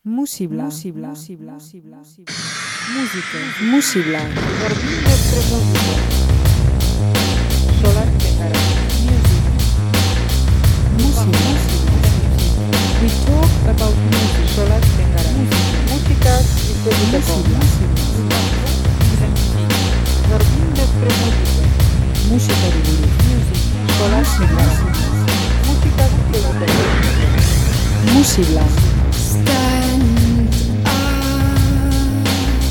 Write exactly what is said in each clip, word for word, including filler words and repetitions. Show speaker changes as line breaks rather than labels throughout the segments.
Musibla, Musibla, Musibla, Musibla, Música, Musibla.
Jardín de Premósica. Solar Tegara.
Musibla. We talk about music.
Solar Tegara. Músicas y
Musibla,
Jardín de Premósica.
música de Bolivia.
Solar Tegara. Músicas y
Musibla.
Stand up.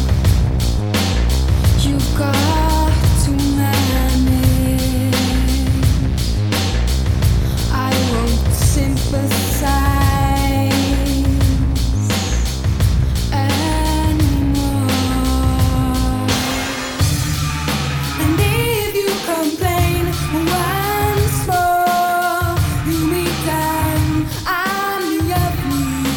You got to manage. I won't sympathize anymore. And if you complain once more, you meet them. I'm the ugly.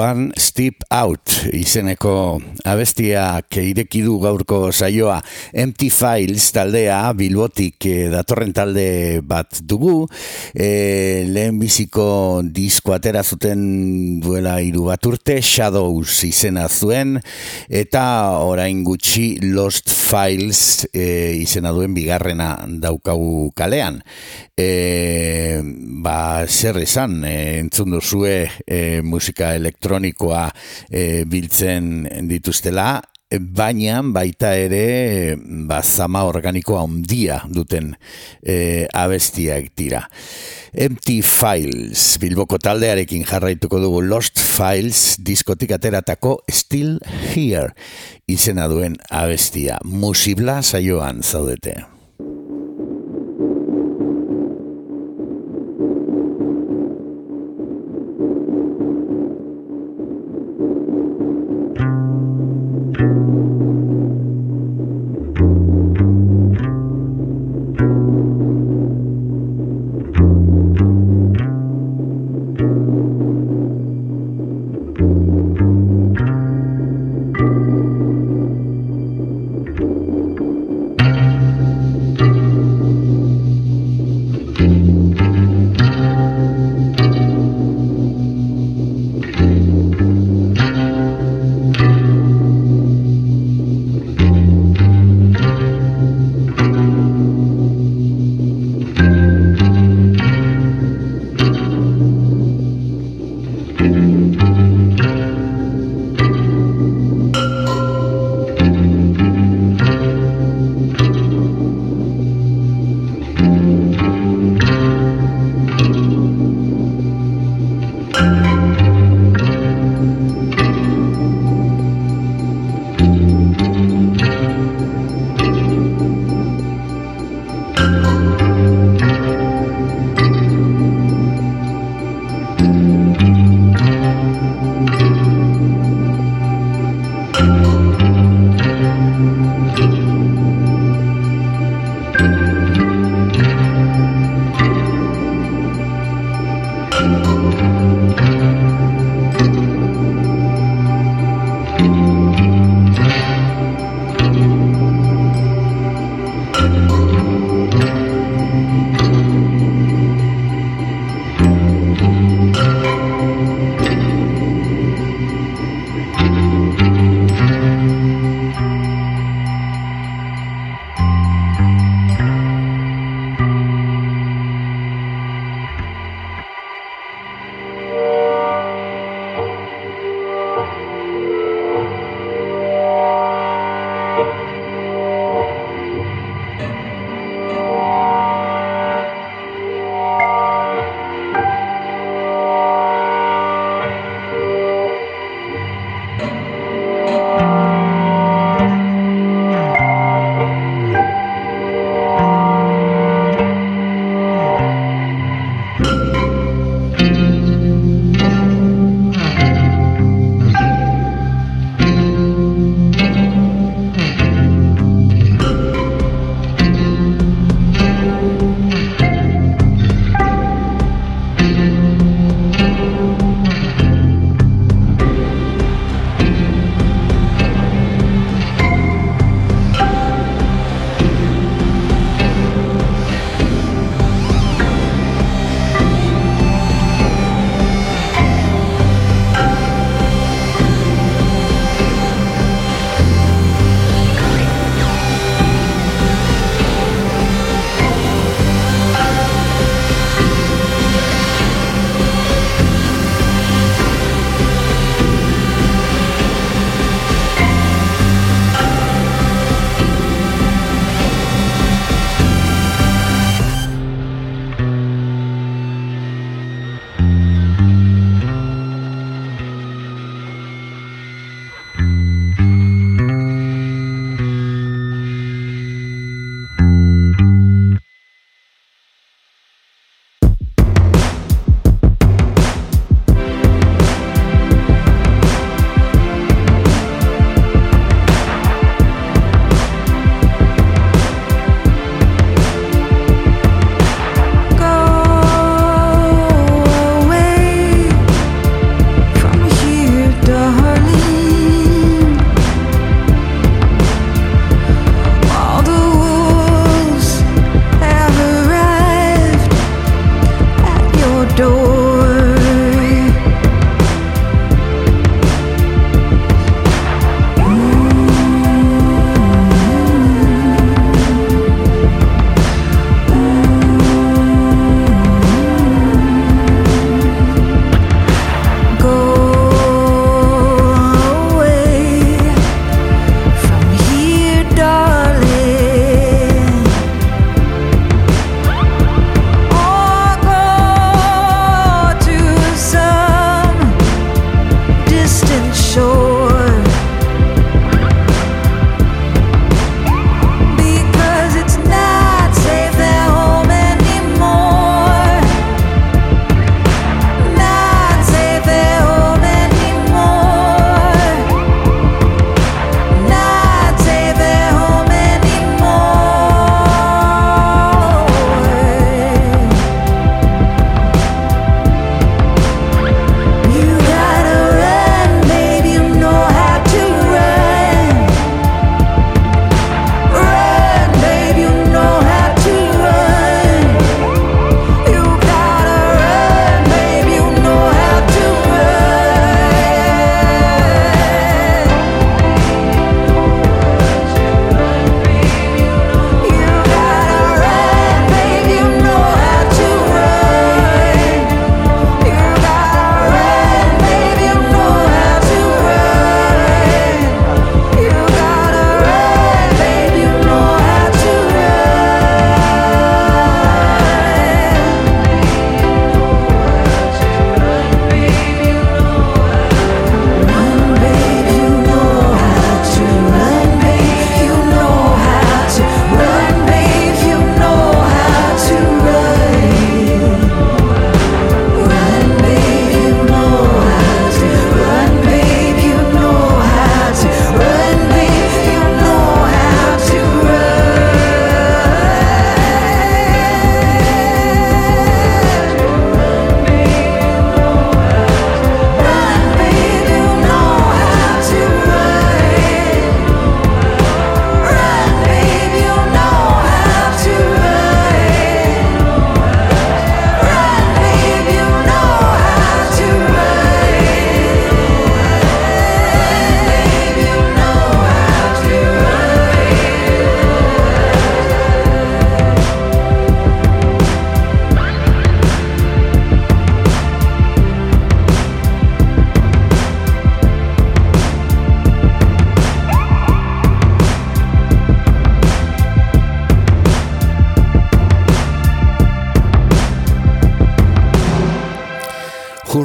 One Step Out izeneko abestiak ireki du gaurko saioa. Empty Files taldea Bilbotik eh, datorren talde bat dugu. Eh, lehenbiziko disko atera zuten duela hiru bat urte, Shadows izena zuen, eta orain gutxi Lost Files eh, izena duen bigarrena daukagu kalean. E, ba, zer esan, e, entzun duzue e, musika elektronikoa e, biltzen dituztela, e, baina baita ere ba, zama organikoa handia duten e, abestiak dira. Empty Files, Bilboko taldearekin jarraituko dugu. Lost Files diskotik ateratako Still Here izena duen abestia. Musibla saioan zaudete.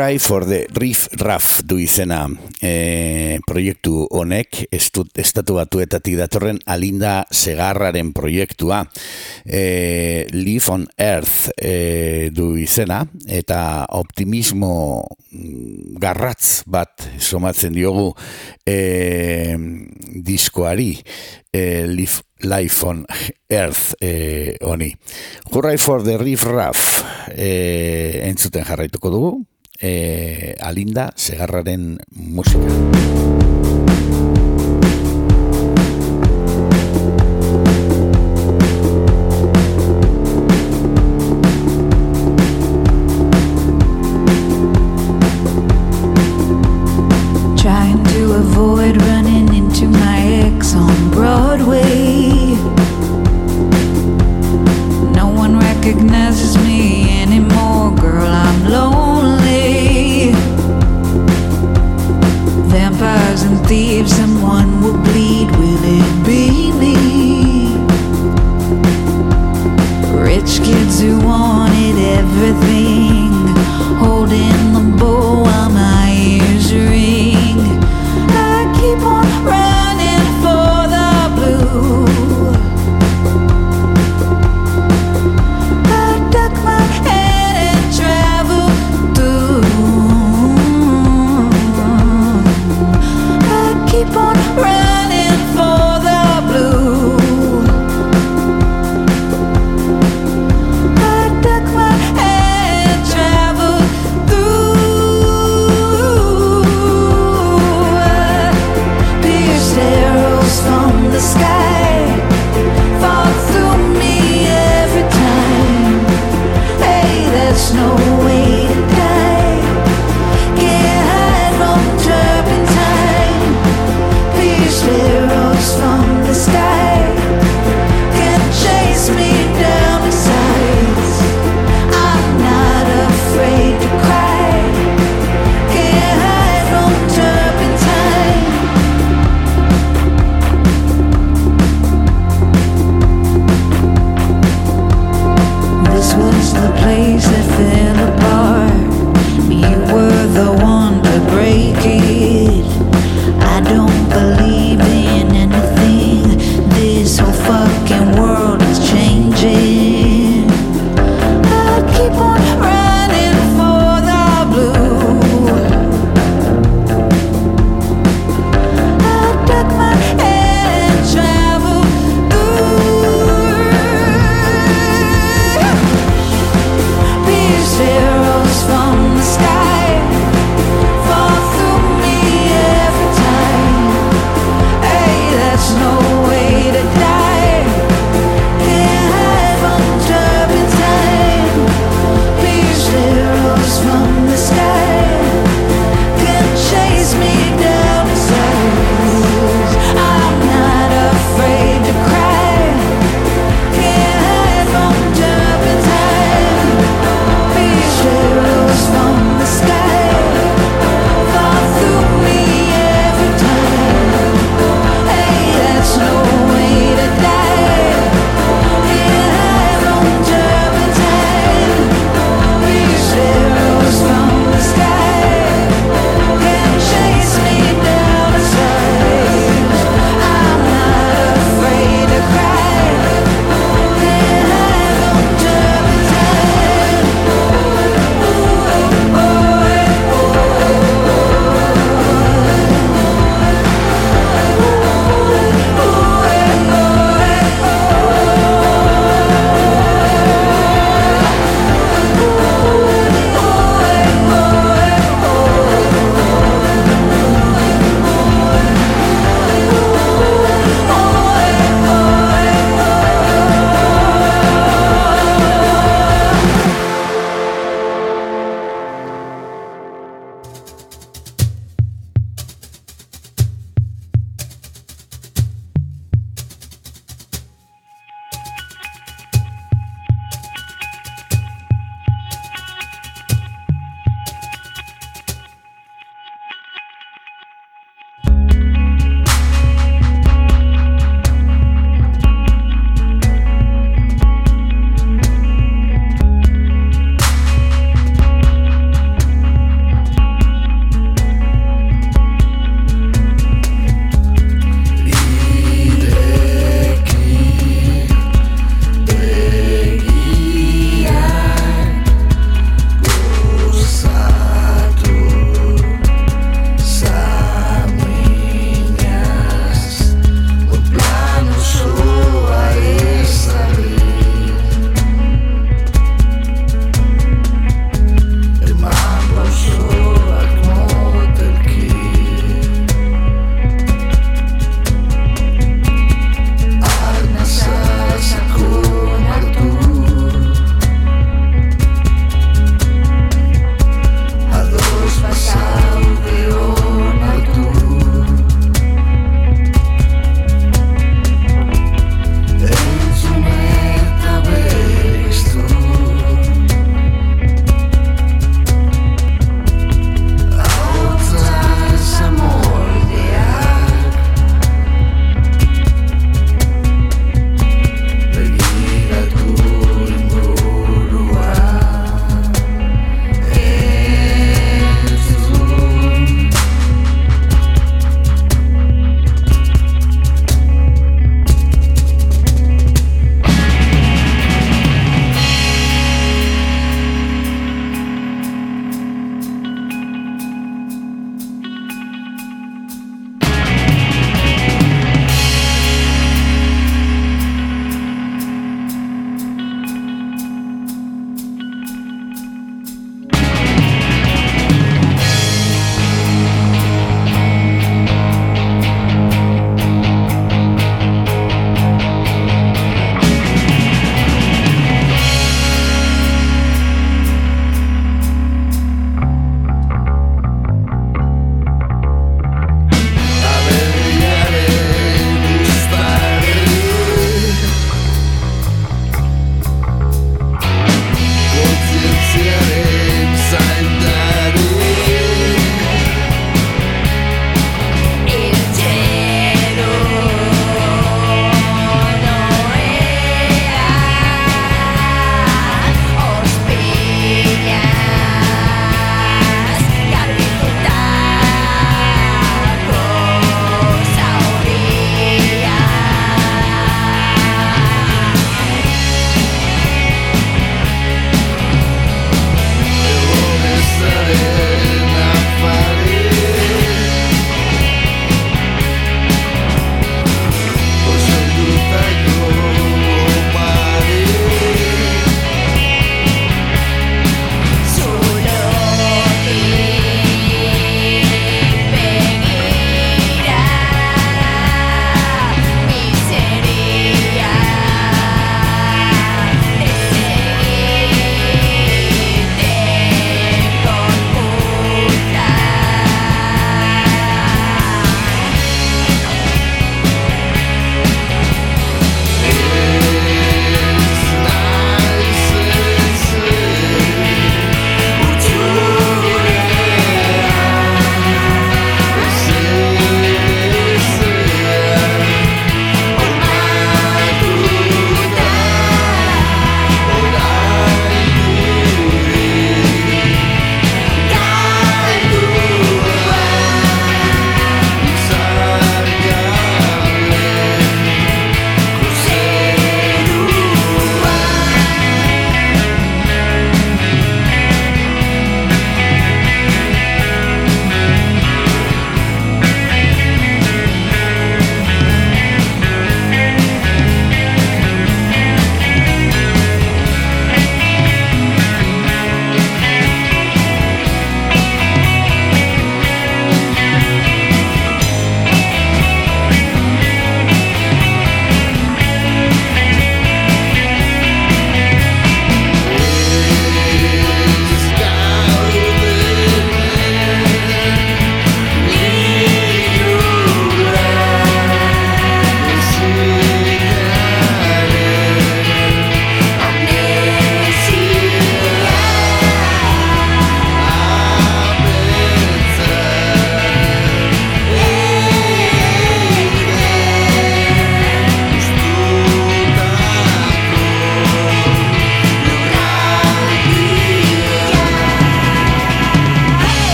Hurray for the Riff Raff du izena e, proiektu honek, estu, estatu batuetatik datorren Alinda Segarraren proiektua. E, Live on Earth e, du izena, eta optimismo garratz bat somatzen diogu e, diskoari. E, live, life on Earth e, honi. Hurray for the Riff Raff e, entzuten jarraituko dugu. E, Alinda Segarraren musika.
Trying to avoid running into my ex on Broadway. No one recognizes me anymore, girl, I'm lonely. Vampires and thieves, someone will bleed, will it be me? Rich kids who wanted everything, holding the bow while my ears ring. I keep on running for the blue. I duck my head and travel through. I keep on running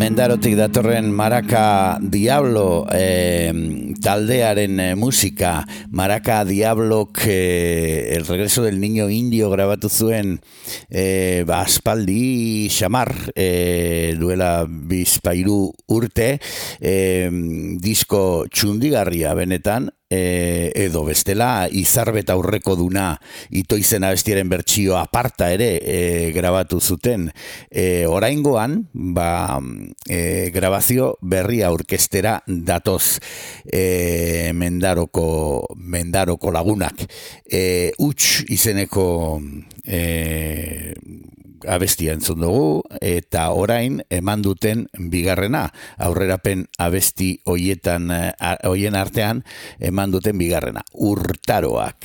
Mendarotik datorren Maraka Diablo eh, taldearen eh, musika. Maraka Diablok eh, El regreso del niño indio grabatu zuen eh, ba, aspaldi xamar eh, duela bizpairu urte, eh, disko txundigarria benetan, E, edo bestela izarbet aurreko duna itoizen abestiaren bertsio aparta ere e, grabatu zuten. E, oraingoan ba, e, grabazio berria orkestera datoz e, mendaroko, mendaroko lagunak. E, Uts izeneko e, abestia entzun dugu, eta orain eman duten bigarrena, aurrerapen abesti hoietan, hoien artean eman duten bigarrena, Urtaroak.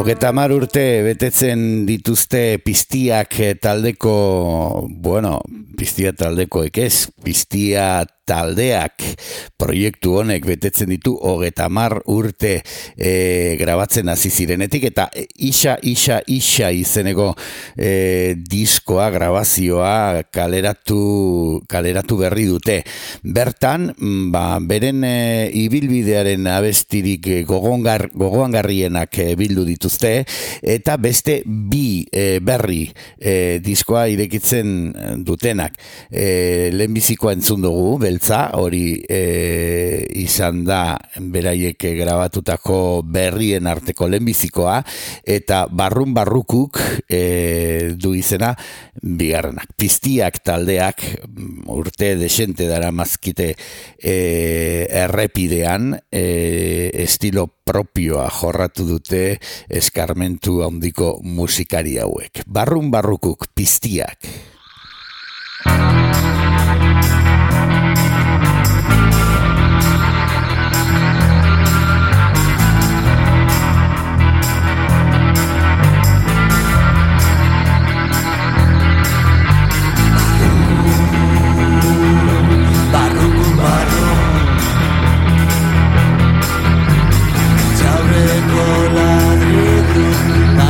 Hogeta hamar urte betetzen dituzte Piztiak taldeko, bueno, Piztia taldekoek ez, Piztia taldeak proiektu honek betetzen ditu hogeta hamar urte e, grabatzen hasi zirenetik, eta isa, isa, isa izeneko e, diskoa, grabazioa kaleratu, kaleratu berri dute. Bertan, ba, beren e, ibilbidearen abestirik gogongar, gogoangarrienak e, bildu dituzte, eta beste bi e, berri e, diskoa irekitzen dutenak. E, lehenbizikoa entzun dugu, beltza, hori e, izan da beraiek grabatutako berrien arteko lehenbizikoa, eta barrun barrukuk e, du izena bigarrenak. Piztiak taldeak urte desente dara mazkite e, errepidean e, estilo propioa jorratu dute eskarmentu handiko musikari hauek. Barrun barrukuk, Piztiak.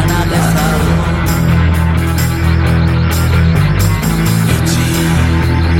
Itxi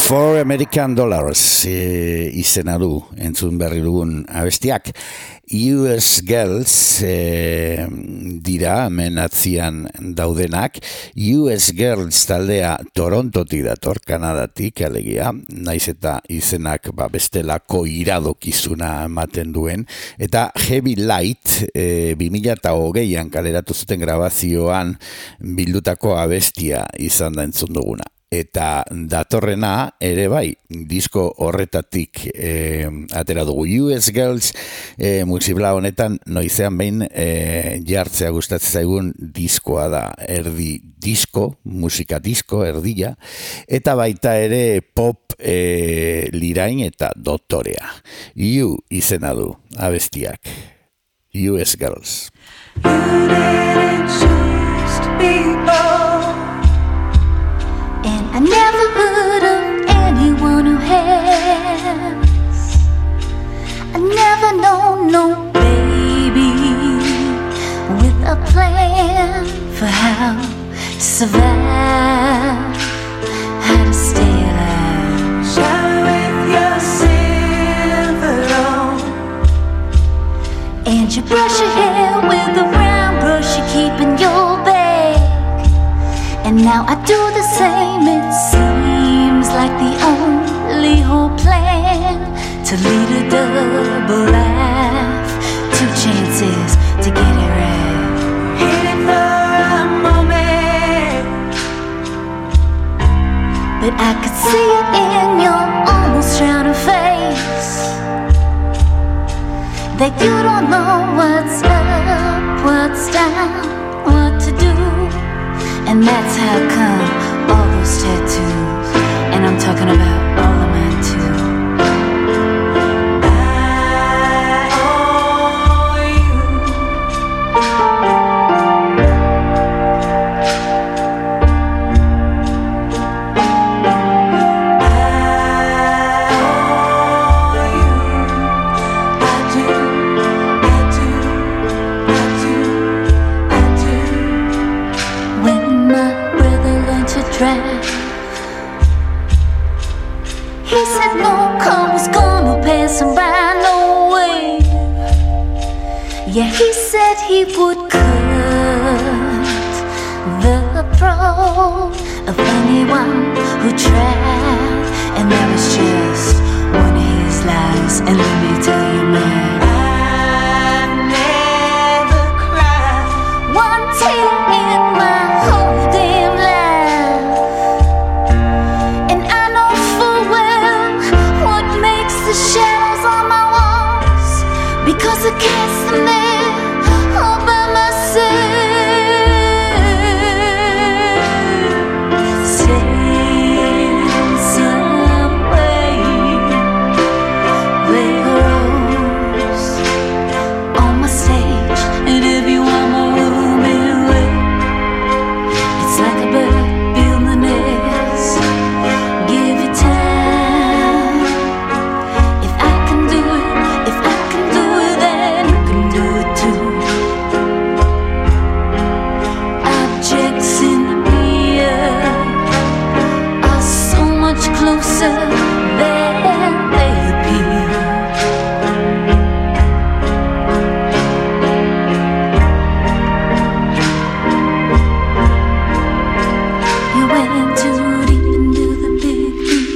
Four American Dollars e, izena du entzun berri dugun abestiak. U S Girls e, dira menatzian daudenak. U S Girls taldea Torontotik dator, Kanadatik alegia, naiz eta izenak ba, bestelako iradokizuna ematen duen, eta Heavy Light e, bi mila hogeian kaleratu zuten grabazioan bildutako abestia izan da entzun duguna. Eta datorrena ere bai, disko horretatik e, atera dugu. U S Girls e, musibla honetan noizean behin e, jartzea gustatzen zaigun diskoa da. Erdi disko, musika disko, erdila, eta baita ere pop e, lirain eta doktorea. U izena du abestiak. U S Girls.
You didn't choose to be born, and I never heard of anyone who has. I never known no baby with a plan for how to survive, how to stay alive. Shower with your silver on, and you brush your hair with a round brush you keep in your bag. And now I do the same. It seems like the only whole plan to lead a double life. Two chances to get it right. Hit it for a moment, but I could see it in your almost drowning face, that you don't know what's up, what's down, what to do. And that's how come all those tattoos, and I'm talking about all of mine too. I owe you. I owe you. I do, I do, I do, I do. When my brother learned to drive, he said no car was gonna pass him by, no way. Yeah, he said he would cut the throat of anyone who tried. And that was just one of his lies. And let me tell you, man, I've never cried one tear in my whole damn life. And I know full well what makes the shadows on my walls, because I can't stand there all by myself. Sing some way, lay a rose on my stage, and if you want my room anyway, it's like a bird building a nest. Give it time. If I can do it, if I can do it, then you can do it too. Objects in the air are so much closer than they appear. You went too deep into the big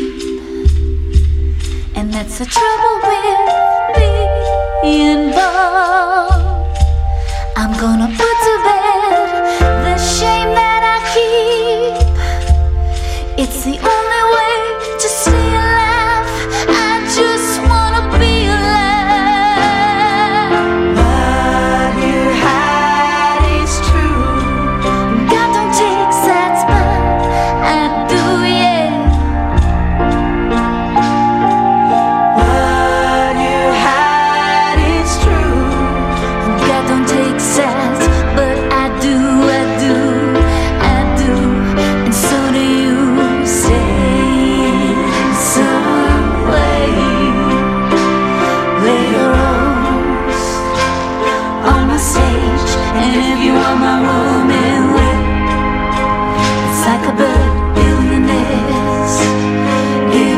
deep, and that's the trouble with being born. I'm gonna put to bed the shame that I keep. It's the only way to stay alive. I just wanna be alive. What you hide is true. God don't take sides, but I do, yeah. What you hide is true. God don't take sides, but I do, I do, I do. And so do you. Say some way, lay a rose on my stage, and if you want my room anyway, it's like a bird building a nest. Give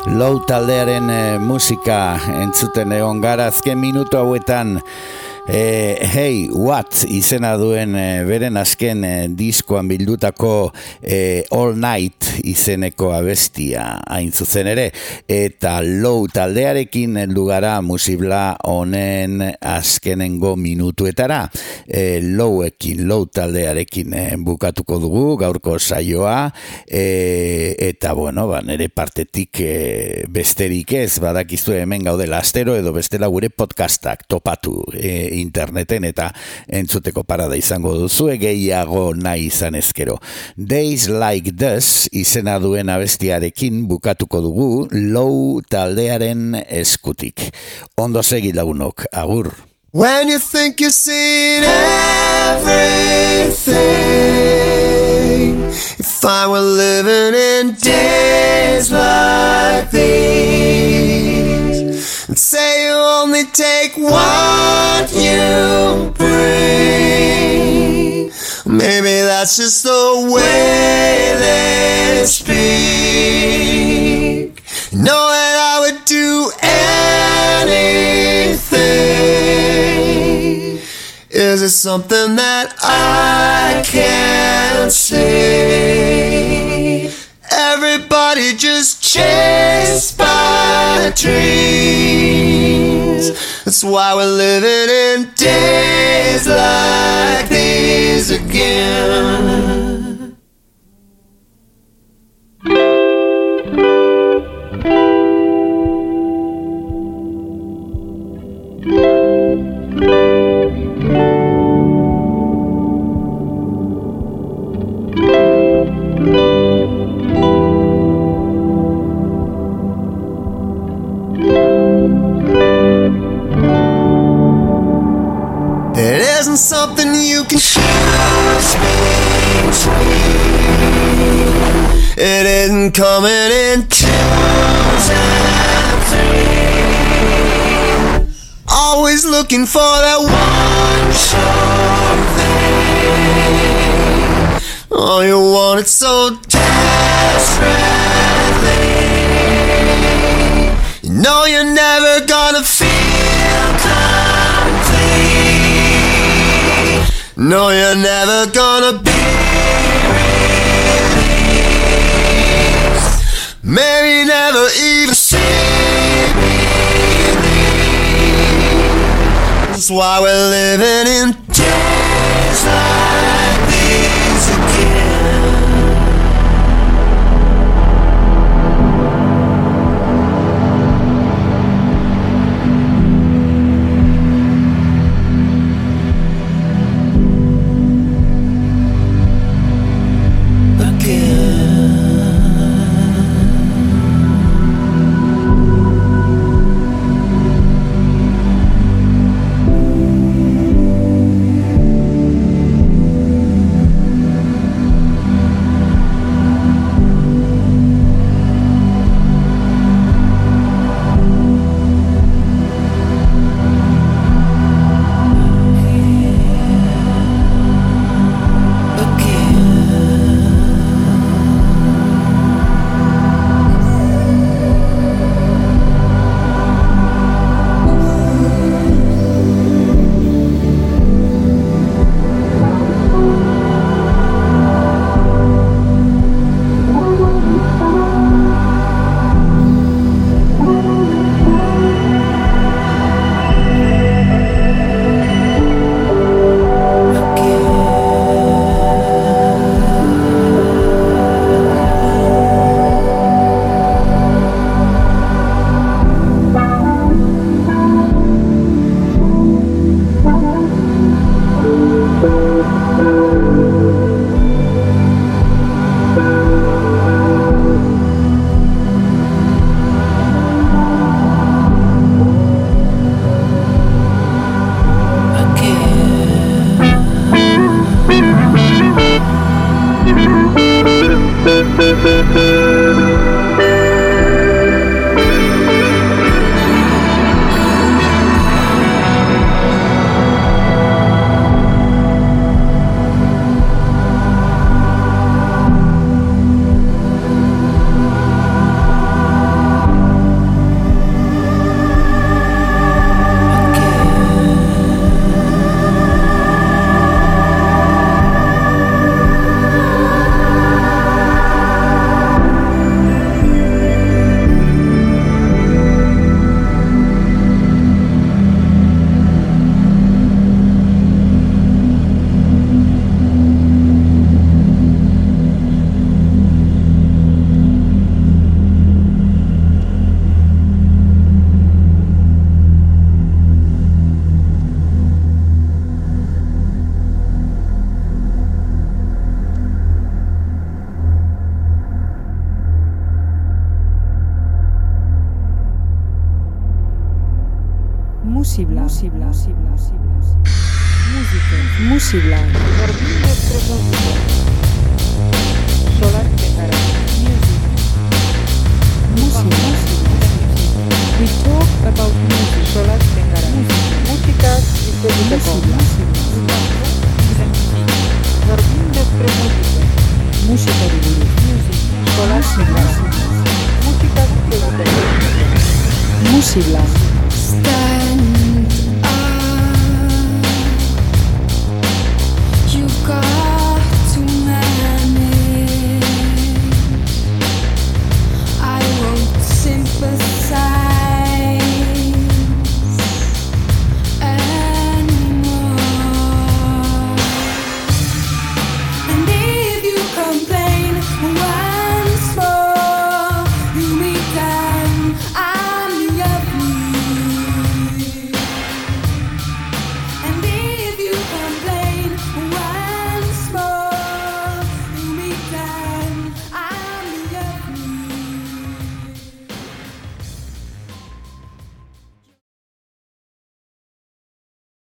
Low taldearen eh, musika entzuten egon gara azken minutu hauetan. Eh, hey, what izena duen eh, beren azken eh, diskoan bildutako eh, All Night izeneko abestia hain zuzen ere, eta Low taldearekin heldu gara musibla honen azkenengo minutuetara. eh, Lowekin, Low taldearekin eh, bukatuko dugu gaurko saioa, eh, eta bueno, ba, nere partetik eh, besterik ez, badakizue hemen gaudela astero edo bestela gure podcastak topatu eh, interneten eta entzuteko parada izango duzu gehiago nahi izan ezkero. Days Like This izena duen abestiarekin bukatuko dugu Low taldearen eskutik. Ondo segi lagunok, agur.
When you think you've seen everything, if I were living in days like these, and say you only take what you bring, maybe that's just the way they speak. Know that I would do anything. Is it something that I can't see? Everybody just chased by dreams. That's why we're living in days like these again. It isn't something you can choose between. It isn't coming in twos and threes. Always looking for that one sure thing. Oh, you want it so desperately. You know you're never gonna feel complete. No, you're never gonna be released. Maybe never even see me. That's why we're living in days like these again.
Musibla, Musibla, Musibla, Música, Musibla,
Jardín de Premósica. Solar Tengara.
Musibla. We talk about music.
Solar Tengara. Músicas y
Musibla,
Jardín de Premósica.
música de Music,
Solar Tengara. Músicas y
Musibla.